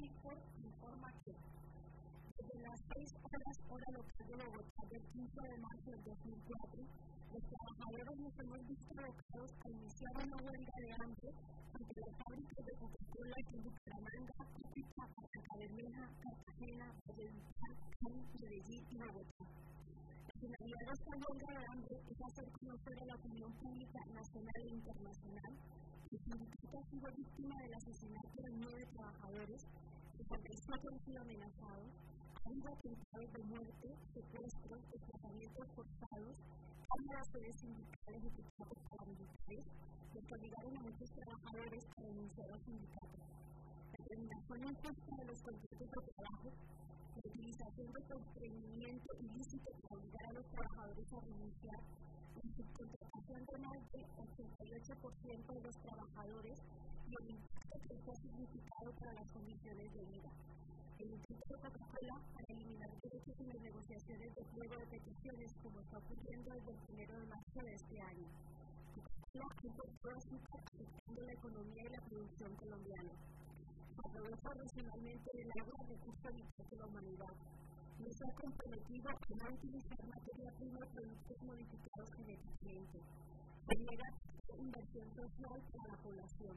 Milford informa que desde las 6 horas hora local de Bogotá del 15 de marzo del 2004, los trabajadores nos hemos visto abocados a iniciar una huelga de hambre ante las fábricas de Coca-Cola en Bucaramanga, Cúcuta, Barrancabermeja, Cartagena, Valledupar, Cali, Medellín y Bogotá. La finalidad de esta huelga de hambre es hacer conocer a la opinión pública nacional e internacional que el sindicato ha sido víctima del asesinato de 9 trabajadores, 57 han sido amenazados, ha habido atentados de muerte, secuestros, desplazamientos forzados, cambio de sedes sindicales ejecutados paramilitares, que obligaron a muchos trabajadores a renunciar al sindicato. La terminación injusta de los contratos de trabajo, la utilización de constreñimiento ilícito para obligar a los trabajadores a renunciar, la subcontratación de más del 88% de los trabajadores y el impacto que esto ha significado para las condiciones de vida. El intento de Coca-Cola para eliminar derechos en las negociaciones de pliego de peticiones, como está ocurriendo desde el 1 de marzo de este año. Coca-Cola importó azúcar afectando la economía y la producción colombiana. Se aprovecha racionalmente del agua y recursos vitales de la humanidad. No se ha comprometido a no utilizar materia prima y productos modificados genéticamente. Se niega inversión social para la población.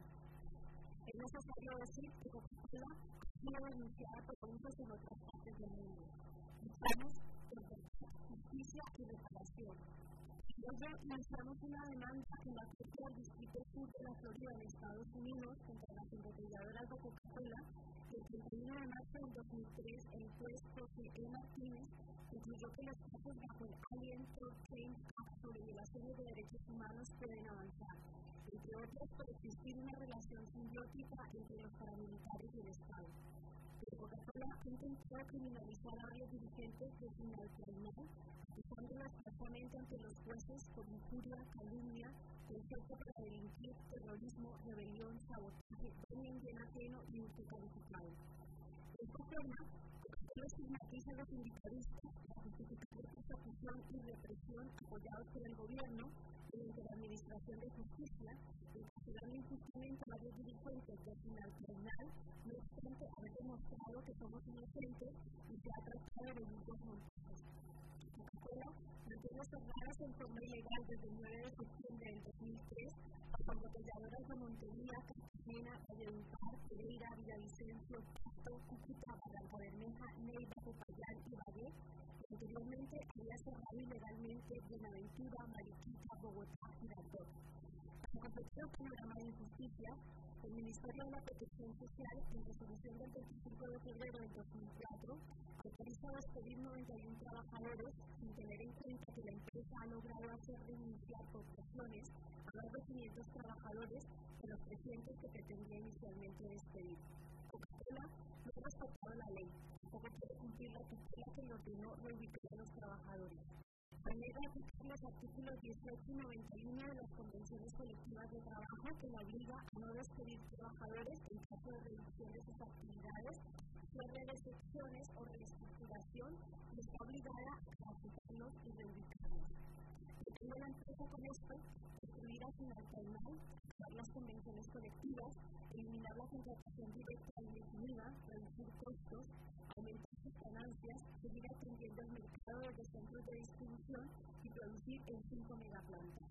Es necesario decir que Coca-Cola ha sido denunciada por abusos en otras partes del mundo. Luchamos por justicia y reparación. Luego lanzamos una demanda en la Corte del Distrito Sur de la Florida en Estados Unidos contra las embotelladoras de Coca-Cola y el 31 de marzo del 2003 el juez José E. Martínez concluyó que los casos bajo el Alien Tort Claims Act sobre violaciones de derechos humanos pueden avanzar, entre otros por existir una relación simbiótica entre los paramilitares y el Estado. Pero Coca-Cola ha intentado criminalizar a varios dirigentes de Sinaloa, acusándolas falsamente ante los jueces por injuria, calumnia, concierto para delinquir, terrorismo, rebelión, sabotaje, daño en bien ajeno y uso calificado. De esta forma, Coca-Cola estigmatiza a los sindicalistas para justificar la persecución y represión apoyados por el gobierno mediante la Administración de Justicia, encarcelando injustamente a varios dirigentes de Sinaloa, no obstante haber demostrado que somos inocentes y se ha tratado de delitos montados. Coca-Cola mantiene cerradas en forma ilegal desde el 9 de septiembre del 2003 a embotelladoras de Montería, Cartagena, Valledupar, Pereira, Villavicencio, Pasto, Cúcuta, Barrancabermeja, Neiva, Popayán y Valle. Anteriormente había cerrado ilegalmente Buenaventura, Mariquita, Bogotá y Girardot. Para completar el panorama de injusticia, el Ministerio de la Protección Social, en resolución del 25 de febrero del 2004, autoriza despedir 91 trabajadores sin tener en cuenta que la empresa ha logrado hacer renunciar por presiones a más de 500 trabajadores de los 300 que pretendía inicialmente despedir. Coca-Cola no ha respetado la ley, tampoco quiere cumplir la tutela que le ordenó reubicar a los trabajadores. Planea aplicar los artículos 18 y 91 de las convenciones colectivas de trabajo que la obliga a no despedir trabajadores en caso de reducción de sus actividades, cierre de secciones o reestructuración y está obligada a capacitarlos y reubicarlos. Pretende la empresa con esto destruir a Sinaloa, acabar las convenciones colectivas, eliminar la contratación directa y indefinida, reducir costos, aumentar sus ganancias, seguir atendiendo el mercado desde centros de distribución y producir en 5 megaplantas.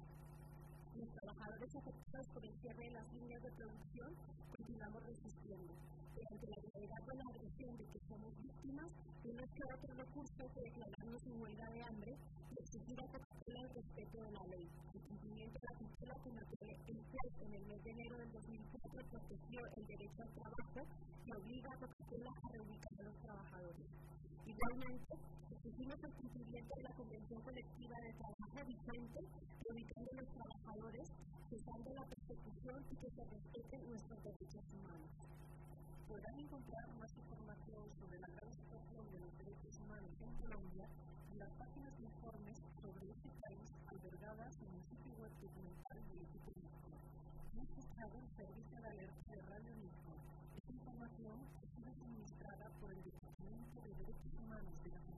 Los trabajadores afectados por el cierre de las líneas de producción continuamos resistiendo. Pero ante la gravedad de la agresión de que somos víctimas, no nos queda otro recurso que declararnos en huelga de hambre y exigir a Coca-Cola el respeto de la ley, el cumplimiento de la tutela con la que el juez en el mes de enero del 2004 protegió el derecho al trabajo y obliga a Coca-Cola a reubicar a los trabajadores. Igualmente, exigimos el cumplimiento de la Convención Colectiva de Trabajo vigente, reubicando a los trabajadores, cesando la persecución y que se respeten nuestros derechos humanos. Podrán encontrar más información sobre la grave situación de los derechos humanos en Colombia en las páginas de informes sobre este país albergadas en el sitio web documental del equipo mismo. Y es buscado el servicio de alerta de Radio Mismo. Esta información ha sido suministrada por el Departamento de Derechos Humanos de la